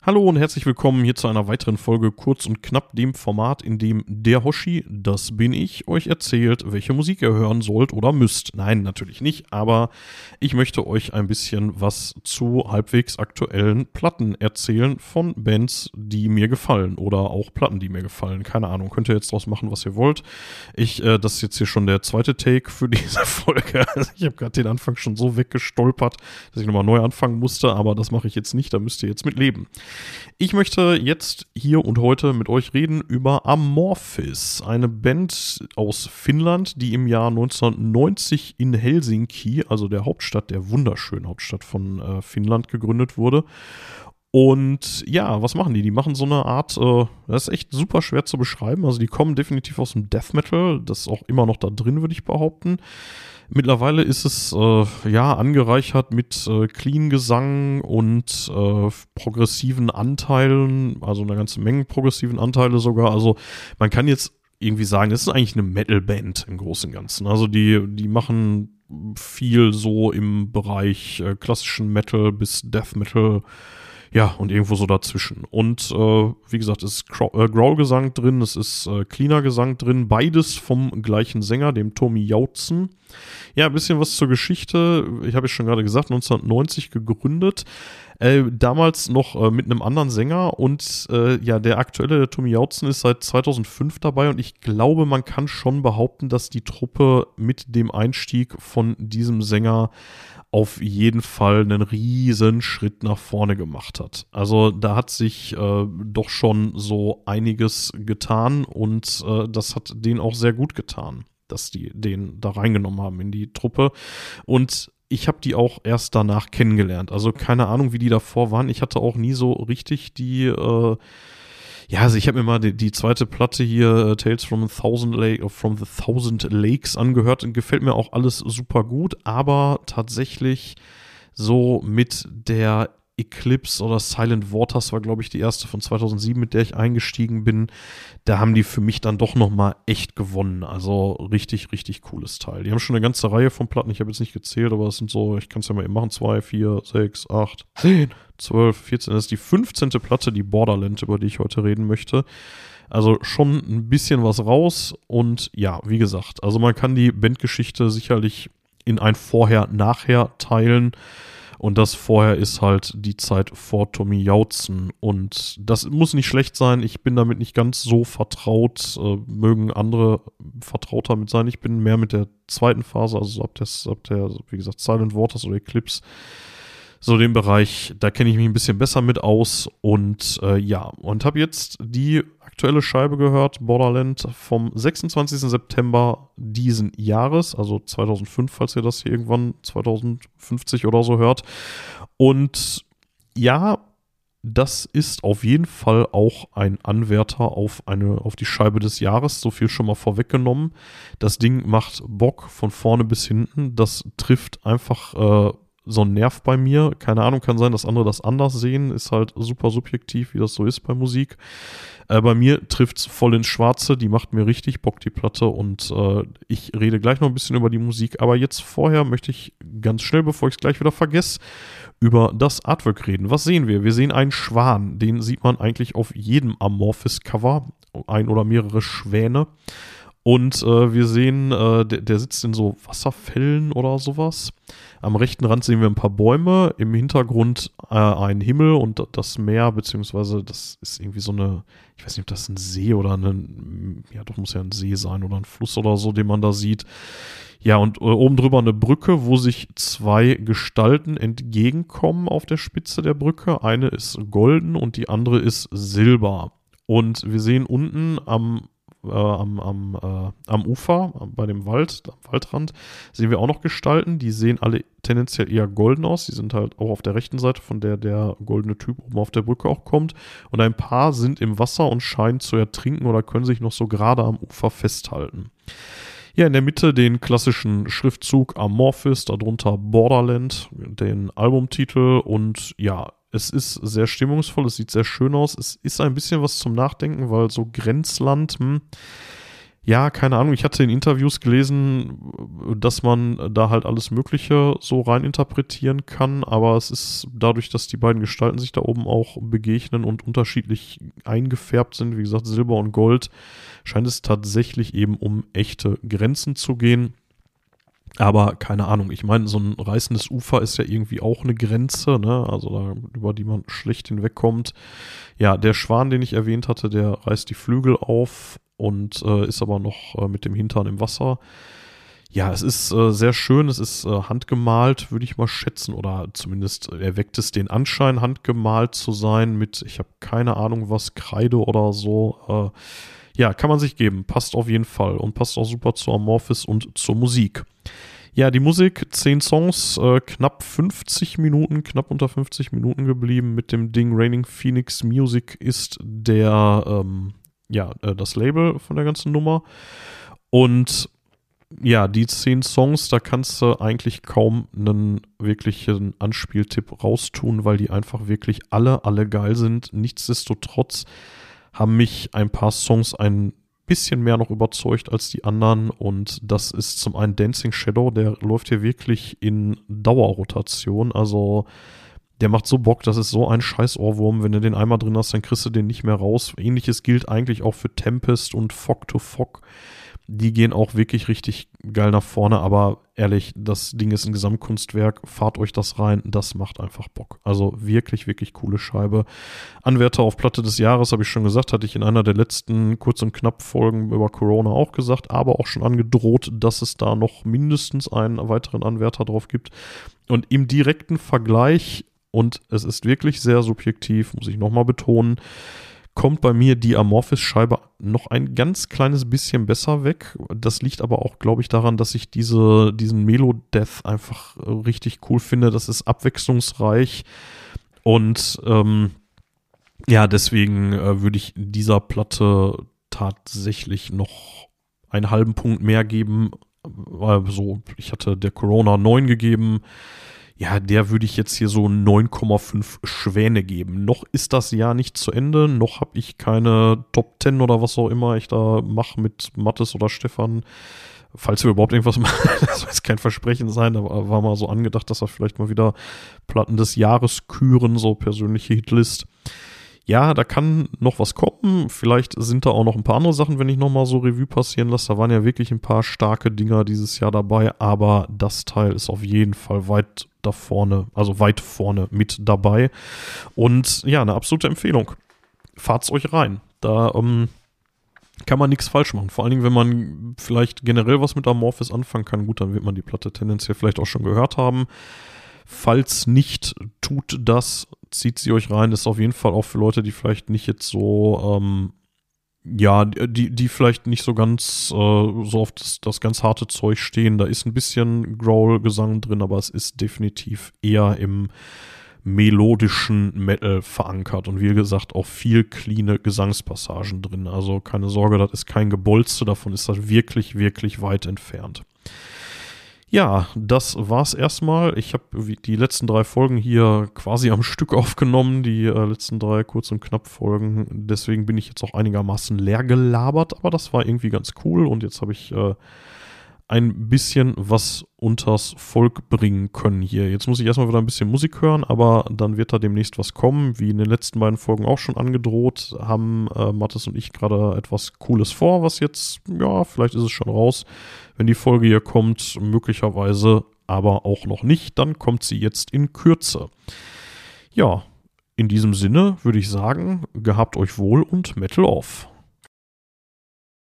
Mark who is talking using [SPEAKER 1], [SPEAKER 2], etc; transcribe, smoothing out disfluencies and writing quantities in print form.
[SPEAKER 1] Hallo und herzlich willkommen hier zu einer weiteren Folge Kurz und Knapp, dem Format, in dem der Hoshi, das bin ich, euch erzählt, welche Musik ihr hören sollt oder müsst. Nein, natürlich nicht, aber ich möchte euch ein bisschen was zu halbwegs aktuellen Platten erzählen von Bands, die mir gefallen oder auch Platten, die mir gefallen. Keine Ahnung, könnt ihr jetzt draus machen, was ihr wollt. Das ist jetzt hier schon der zweite Take für diese Folge. Also ich habe gerade den Anfang schon so weggestolpert, dass ich nochmal neu anfangen musste, aber das mache ich jetzt nicht, da müsst ihr jetzt mit leben. Ich möchte jetzt hier und heute mit euch reden über Amorphis, eine Band aus Finnland, die im Jahr 1990 in Helsinki, also der Hauptstadt, der wunderschönen Hauptstadt von Finnland, gegründet wurde. Und ja, was machen die? Die machen so eine Art, das ist echt super schwer zu beschreiben, also die kommen definitiv aus dem Death Metal, das ist auch immer noch da drin, würde ich behaupten. Mittlerweile ist es angereichert mit Clean-Gesang und progressiven Anteilen, also eine ganze Menge progressiven Anteile sogar. Also man kann jetzt irgendwie sagen, es ist eigentlich eine Metal-Band im Großen und Ganzen. Also die machen viel so im Bereich klassischen Metal bis Death Metal. Ja, und irgendwo so dazwischen. Und wie gesagt, es ist Growl-Gesang drin, es ist Cleaner-Gesang drin, beides vom gleichen Sänger, dem Tommy Joutsen. Ja, ein bisschen was zur Geschichte. Ich habe es schon gerade gesagt, 1990 gegründet. Damals noch mit einem anderen Sänger und der aktuelle, der Tommy Joutsen, ist seit 2005 dabei und ich glaube, man kann schon behaupten, dass die Truppe mit dem Einstieg von diesem Sänger auf jeden Fall einen riesen Schritt nach vorne gemacht hat. Also da hat sich doch schon so einiges getan und das hat denen auch sehr gut getan, dass die den da reingenommen haben in die Truppe. Und ich habe die auch erst danach kennengelernt. Also keine Ahnung, wie die davor waren. Ich hatte auch nie so richtig die also ich habe mir mal die zweite Platte hier, Tales from the Thousand Lakes, angehört und gefällt mir auch alles super gut, aber tatsächlich so mit der Eclipse oder Silent Waters war, glaube ich, die erste von 2007, mit der ich eingestiegen bin. Da haben die für mich dann doch nochmal echt gewonnen. Also richtig, richtig cooles Teil. Die haben schon eine ganze Reihe von Platten. Ich habe jetzt nicht gezählt, aber es sind so, ich kann es ja mal eben machen, 2, 4, 6, 8, 10, 12, 14. Das ist die 15. Platte, die Borderland, über die ich heute reden möchte. Also schon ein bisschen was raus. Und ja, wie gesagt, also man kann die Bandgeschichte sicherlich in ein Vorher-Nachher teilen. Und das vorher ist halt die Zeit vor Tommy Joutsen. Und das muss nicht schlecht sein. Ich bin damit nicht ganz so vertraut. Mögen andere vertrauter mit sein. Ich bin mehr mit der zweiten Phase, also ab der, wie gesagt, Silent Waters oder Eclipse. So den Bereich, da kenne ich mich ein bisschen besser mit aus. Und und habe jetzt die aktuelle Scheibe gehört, Borderland, vom 26. September diesen Jahres, also 2005, falls ihr das hier irgendwann 2050 oder so hört. Und ja, das ist auf jeden Fall auch ein Anwärter auf die Scheibe des Jahres, so viel schon mal vorweggenommen. Das Ding macht Bock von vorne bis hinten, das trifft einfach so ein Nerv bei mir. Keine Ahnung, kann sein, dass andere das anders sehen. Ist halt super subjektiv, wie das so ist bei Musik. Bei mir trifft's voll ins Schwarze. Die macht mir richtig Bock, die Platte. Und ich rede gleich noch ein bisschen über die Musik. Aber jetzt vorher möchte ich ganz schnell, bevor ich es gleich wieder vergesse, über das Artwork reden. Was sehen wir? Wir sehen einen Schwan. Den sieht man eigentlich auf jedem Amorphis-Cover. Ein oder mehrere Schwäne. Und wir sehen, der sitzt in so Wasserfällen oder sowas. Am rechten Rand sehen wir ein paar Bäume, im Hintergrund einen Himmel und das Meer, beziehungsweise das ist irgendwie so eine, ich weiß nicht, ob das ein See oder doch muss ja ein See sein oder ein Fluss oder so, den man da sieht. Ja, und oben drüber eine Brücke, wo sich zwei Gestalten entgegenkommen auf der Spitze der Brücke. Eine ist golden und die andere ist silber. Und wir sehen unten am Ufer, bei dem Wald, am Waldrand, sehen wir auch noch Gestalten. Die sehen alle tendenziell eher golden aus. Die sind halt auch auf der rechten Seite, von der goldene Typ oben auf der Brücke auch kommt. Und ein paar sind im Wasser und scheinen zu ertrinken oder können sich noch so gerade am Ufer festhalten. Ja, in der Mitte den klassischen Schriftzug Amorphis, darunter Borderland, den Albumtitel und ja, es ist sehr stimmungsvoll, es sieht sehr schön aus. Es ist ein bisschen was zum Nachdenken, weil so Grenzland, Ja, keine Ahnung. Ich hatte in Interviews gelesen, dass man da halt alles Mögliche so rein interpretieren kann, aber es ist dadurch, dass die beiden Gestalten sich da oben auch begegnen und unterschiedlich eingefärbt sind, wie gesagt, Silber und Gold, scheint es tatsächlich eben um echte Grenzen zu gehen. Aber keine Ahnung, ich meine, so ein reißendes Ufer ist ja irgendwie auch eine Grenze, ne? Also da, über die man schlecht hinwegkommt. Ja, der Schwan, den ich erwähnt hatte, der reißt die Flügel auf und ist aber noch mit dem Hintern im Wasser. Ja, es ist sehr schön, es ist handgemalt, würde ich mal schätzen, oder zumindest erweckt es den Anschein, handgemalt zu sein mit, ich habe keine Ahnung was, Kreide oder so. Ja, kann man sich geben, passt auf jeden Fall und passt auch super zu Amorphis und zur Musik. Ja, die Musik, 10 Songs, knapp 50 Minuten, knapp unter 50 Minuten geblieben mit dem Ding. Raining Phoenix Music ist das Label von der ganzen Nummer. Und ja, die 10 Songs, da kannst du eigentlich kaum einen wirklichen Anspieltipp raustun, weil die einfach wirklich alle geil sind. Nichtsdestotrotz haben mich ein paar Songs ein bisschen mehr noch überzeugt als die anderen, und das ist zum einen Dancing Shadow, der läuft hier wirklich in Dauerrotation, also der macht so Bock, das ist so ein scheiß Ohrwurm, wenn du den einmal drin hast, dann kriegst du den nicht mehr raus. Ähnliches gilt eigentlich auch für Tempest und Fog to Fog. Die gehen auch wirklich richtig geil nach vorne, aber ehrlich, das Ding ist ein Gesamtkunstwerk, fahrt euch das rein, das macht einfach Bock. Also wirklich, wirklich coole Scheibe. Anwärter auf Platte des Jahres, habe ich schon gesagt, hatte ich in einer der letzten Kurz- und Knapp-Folgen über Corona auch gesagt, aber auch schon angedroht, dass es da noch mindestens einen weiteren Anwärter drauf gibt. Und im direkten Vergleich, und es ist wirklich sehr subjektiv, muss ich nochmal betonen, kommt bei mir die Amorphis-Scheibe noch ein ganz kleines bisschen besser weg. Das liegt aber auch, glaube ich, daran, dass ich diesen Melo-Death einfach richtig cool finde. Das ist abwechslungsreich und deswegen würde ich dieser Platte tatsächlich noch einen halben Punkt mehr geben. Also ich hatte der Corona 9 gegeben. Ja, der würde ich jetzt hier so 9,5 Schwäne geben. Noch ist das Jahr nicht zu Ende, noch habe ich keine Top 10 oder was auch immer ich da mache mit Mathis oder Stefan. Falls wir überhaupt irgendwas machen, das soll jetzt kein Versprechen sein, aber war mal so angedacht, dass wir vielleicht mal wieder Platten des Jahres küren, so persönliche Hitlist. Ja, da kann noch was kommen. Vielleicht sind da auch noch ein paar andere Sachen, wenn ich nochmal so Revue passieren lasse. Da waren ja wirklich ein paar starke Dinger dieses Jahr dabei, aber das Teil ist auf jeden Fall weit vorne mit dabei. Und ja, eine absolute Empfehlung. Fahrt's euch rein. Da kann man nichts falsch machen. Vor allen Dingen, wenn man vielleicht generell was mit Amorphis anfangen kann, gut, dann wird man die Platte tendenziell vielleicht auch schon gehört haben. Falls nicht, tut das, zieht sie euch rein. Das ist auf jeden Fall auch für Leute, die vielleicht nicht jetzt so, die vielleicht nicht so ganz so auf das ganz harte Zeug stehen. Da ist ein bisschen Growl-Gesang drin, aber es ist definitiv eher im melodischen Metal verankert. Und wie gesagt, auch viel cleane Gesangspassagen drin. Also keine Sorge, das ist kein Gebolze, davon ist das wirklich, wirklich weit entfernt. Ja, das war's erstmal. Ich habe die letzten 3 Folgen hier quasi am Stück aufgenommen, die letzten 3 Kurz- und Knapp-Folgen. Deswegen bin ich jetzt auch einigermaßen leer gelabert, aber das war irgendwie ganz cool und jetzt habe ich ein bisschen was unters Volk bringen können hier. Jetzt muss ich erstmal wieder ein bisschen Musik hören, aber dann wird da demnächst was kommen. Wie in den letzten beiden Folgen auch schon angedroht, haben Mathis und ich gerade etwas Cooles vor, was jetzt, ja, vielleicht ist es schon raus, wenn die Folge hier kommt, möglicherweise aber auch noch nicht. Dann kommt sie jetzt in Kürze. Ja, in diesem Sinne würde ich sagen, gehabt euch wohl und Metal off.